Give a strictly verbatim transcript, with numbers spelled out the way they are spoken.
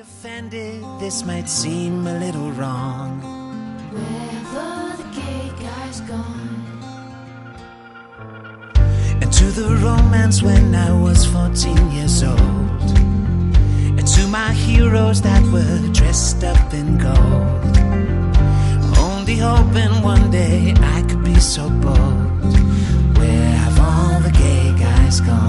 offended, this might seem a little wrong. Wherever the gay guy's gone. And to the romance when I was fourteen years old. And to my heroes that were dressed up in gold. Only hoping one day I could be so bold. Where have all the gay guys gone?